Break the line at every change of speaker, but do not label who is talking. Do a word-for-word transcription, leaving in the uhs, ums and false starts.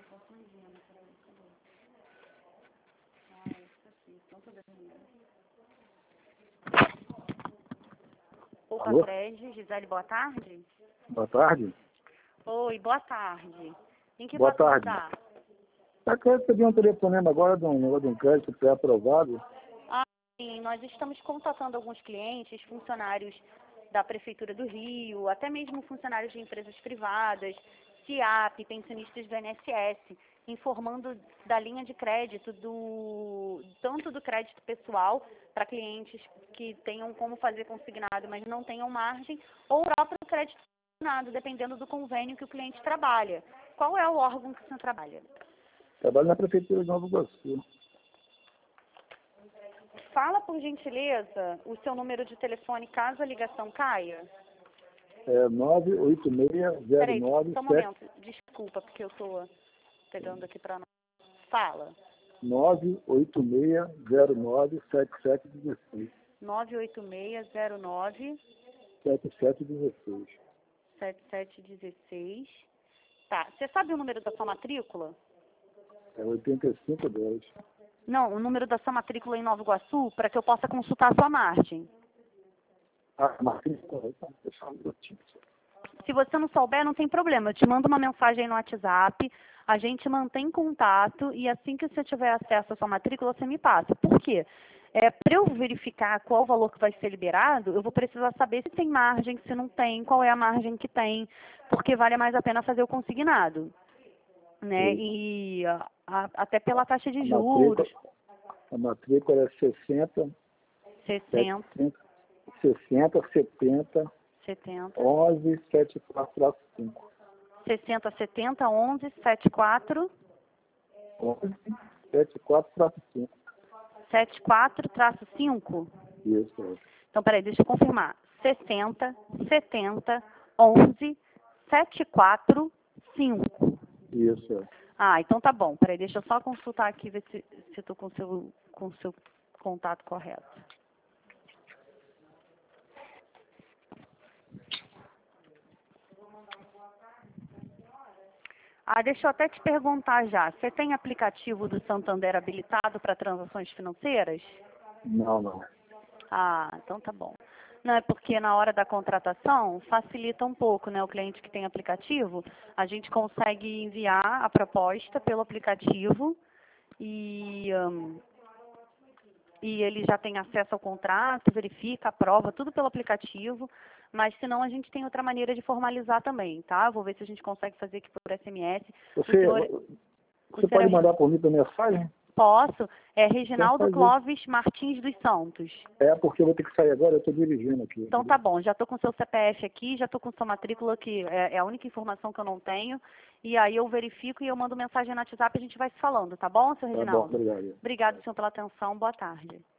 Opa,
Alô?
Fred, Gisele, boa tarde.
Boa tarde.
Oi, boa tarde. Em que
Boa
posso
tarde.
ajudar?
Eu quero pedir um telefonema agora de um negócio de um crédito pré-aprovado.
Ah, sim, nós estamos contatando alguns clientes, funcionários da Prefeitura do Rio, até mesmo funcionários de empresas privadas, SIAP, pensionistas do I N S S, informando da linha de crédito, do tanto do crédito pessoal para clientes que tenham como fazer consignado, mas não tenham margem, ou o próprio crédito consignado, dependendo do convênio que o cliente trabalha. Qual é o órgão que você trabalha?
Trabalho na Prefeitura de Nova Iguaçu.
Fala, por gentileza, o seu número de telefone caso a ligação caia.
É nove oito seis zero
Peraí,
nove
só um
sete
momento. Desculpa, porque eu estou pegando aqui para nós. Fala.
nove oito seis zero nove sete sete um seis.
nove oito seis zero nove
sete sete um seis.
sete sete um seis. Tá. Você sabe o número da sua matrícula?
É oitenta e cinco dez.
Não, o número da sua matrícula em Nova Iguaçu, para que eu possa consultar a sua margem.
Ah, Martins, correto. Deixa eu um minutinho.
Se você não souber, não tem problema. Eu te mando uma mensagem no WhatsApp, a gente mantém contato e assim que você tiver acesso à sua matrícula, você me passa. Por quê? É, para eu verificar qual o valor que vai ser liberado, eu vou precisar saber se tem margem, se não tem, qual é a margem que tem, porque vale mais a pena fazer o consignado, né?
Sim.
E a- a- até pela taxa de
A
juros,
matrícula, a matrícula é sessenta,
sessenta,
sessenta, setenta,
setenta,
onze, setenta e quatro, cinco.
sessenta, setenta, onze, setenta e quatro,
onze, setenta e quatro, cinco.
setenta e quatro, cinco.
Isso, é.
Então, peraí, deixa eu confirmar. sessenta, setenta, onze, setenta e quatro, cinco.
Isso, é.
Ah, então tá bom. Peraí, deixa eu só consultar aqui, ver se se eu tô com o seu, com o seu contato correto. Ah, deixa eu até te perguntar já. Você tem aplicativo do Santander habilitado para transações financeiras?
Não, não.
Ah, então tá bom. Não, é porque na hora da contratação facilita um pouco, né? O cliente que tem aplicativo, a gente consegue enviar a proposta pelo aplicativo e, hum, e ele já tem acesso ao contrato, verifica, aprova, tudo pelo aplicativo, mas senão a gente tem outra maneira de formalizar também, tá? Vou ver se a gente consegue fazer aqui por S M S. O
Você,
senhor, o
você
senhor
pode
é,
mandar por mim por mensagem?
posso, é
Então
Reginaldo
faz isso.
Clóvis Martins dos Santos.
É porque eu vou ter que sair agora, eu estou dirigindo aqui.
Então tá bom, já estou com seu C P F aqui, já estou com sua matrícula, que é, é a única informação que eu não tenho. E aí eu verifico e eu mando mensagem no WhatsApp e a gente vai se falando, tá bom, seu
Tá bom,
Reginaldo?
obrigado.
Obrigado, senhor, pela atenção. Boa tarde.